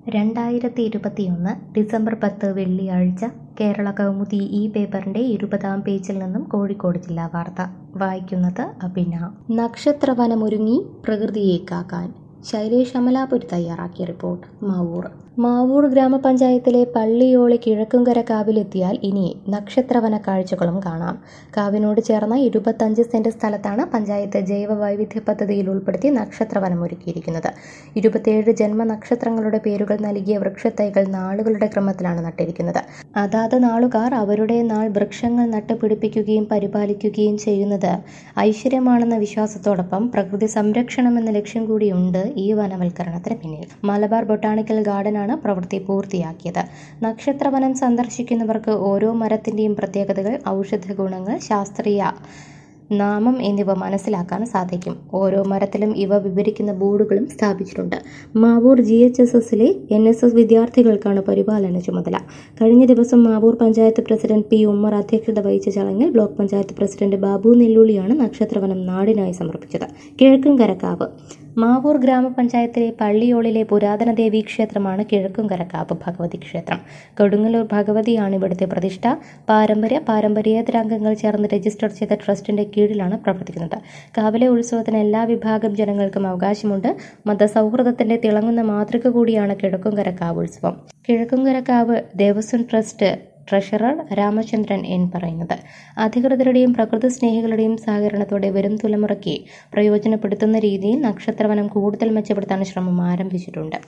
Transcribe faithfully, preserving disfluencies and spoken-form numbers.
രണ്ടായിരത്തി ഇരുപത്തിയൊന്ന് ഡിസംബർ പത്ത് വെള്ളിയാഴ്ച കേരള കൗമുദി ഈ പേപ്പറിന്റെ ഇരുപതാം പേജിൽ നിന്നും കോഴിക്കോട് ജില്ലാ വാർത്ത വായിക്കുന്നത് അഭിന. നക്ഷത്രവനമൊരുങ്ങി പ്രകൃതിയെ കാക്കാൻ. ശൈലേഷ് അമലാപുരി തയ്യാറാക്കിയ റിപ്പോർട്ട്. മാവൂർ മാവൂർ ഗ്രാമപഞ്ചായത്തിലെ പള്ളിയോളി കിഴക്കുംകര കാവിലെത്തിയാൽ ഇനി നക്ഷത്രവന കാഴ്ചകളും കാണാം. കാവിനോട് ചേർന്ന ഇരുപത്തഞ്ച് സെന്റ് സ്ഥലത്താണ് പഞ്ചായത്ത് ജൈവ വൈവിധ്യ പദ്ധതിയിൽ ഉൾപ്പെടുത്തി നക്ഷത്രവനം ഒരുക്കിയിരിക്കുന്നത്. ഇരുപത്തിയേഴ് ജന്മ നക്ഷത്രങ്ങളുടെ പേരുകൾ നൽകിയ വൃക്ഷത്തൈകൾ നാളുകളുടെ ക്രമത്തിലാണ് നട്ടിരിക്കുന്നത്. അതാത് നാളുകാർ അവരുടെ നാൾ വൃക്ഷങ്ങൾ നട്ടുപിടിപ്പിക്കുകയും പരിപാലിക്കുകയും ചെയ്യുന്നത് ഐശ്വര്യമാണെന്ന വിശ്വാസത്തോടൊപ്പം പ്രകൃതി സംരക്ഷണം എന്ന ലക്ഷ്യം കൂടിയുണ്ട് ഈ വനവൽക്കരണത്തിന് പിന്നിൽ. മലബാർ ബൊട്ടാണിക്കൽ ഗാർഡൻ പ്രവൃത്തി പൂർത്തിയാക്കിയത്. നക്ഷത്രവനം സന്ദർശിക്കുന്നവർക്ക് ഓരോ മരത്തിന്റെയും പ്രത്യേകതകൾ, ഔഷധ ഗുണങ്ങൾ, ശാസ്ത്രീയ നാമം എന്നിവ മനസ്സിലാക്കാൻ സാധിക്കും. ഓരോ മരത്തിലും ഇവ വിവരിക്കുന്ന ബോർഡുകളും സ്ഥാപിച്ചിട്ടുണ്ട്. മാവൂർ ജി എച്ച് എസ് എസിലെ എൻ എസ് എസ് വിദ്യാർത്ഥികൾക്കാണ് പരിപാലന ചുമതല. കഴിഞ്ഞ ദിവസം മാവൂർ പഞ്ചായത്ത് പ്രസിഡന്റ് പി ഉമ്മർ അധ്യക്ഷത വഹിച്ച ചടങ്ങിൽ ബ്ലോക്ക് പഞ്ചായത്ത് പ്രസിഡന്റ് ബാബു നെല്ലുള്ളിയാണ് നക്ഷത്രവനം നാടിനായി സമർപ്പിച്ചത്. കിഴക്കുംകരക്കാവ് മാവൂർ ഗ്രാമപഞ്ചായത്തിലെ പള്ളിയോളിലെ പുരാതന ദേവീ ക്ഷേത്രമാണ് കിഴക്കുംകരക്കാവ് ഭഗവതി ക്ഷേത്രം. കൊടുങ്ങല്ലൂർ ഭഗവതിയാണ് ഇവിടുത്തെ പ്രതിഷ്ഠ. പാരമ്പര്യ പാരമ്പര്യേതര അംഗങ്ങൾ ചേർന്ന് രജിസ്റ്റർ ചെയ്ത ട്രസ്റ്റിന്റെ കീഴിലാണ് പ്രവർത്തിക്കുന്നത്. കാവിലെ ഉത്സവത്തിന് എല്ലാ വിഭാഗം ജനങ്ങൾക്കും അവകാശമുണ്ട്. മതസൗഹൃദത്തിന്റെ തിളങ്ങുന്ന മാതൃക കൂടിയാണ് കിഴക്കുംകരക്കാവ് ഉത്സവം. Kizhakkumkarakkavu Devaswom trust treasurer Ramachandran N പറയുന്നത്, അധികൃതരുടെയും പ്രകൃതി സ്നേഹികളുടെയും സഹകരണത്തോടെ വരും തലമുറയ്ക്ക് പ്രയോജനപ്പെടുത്തുന്ന രീതിയിൽ നക്ഷത്രവനം കൂടുതൽ മെച്ചപ്പെടുത്താൻ ശ്രമം ആരംഭിച്ചിട്ടുണ്ട്.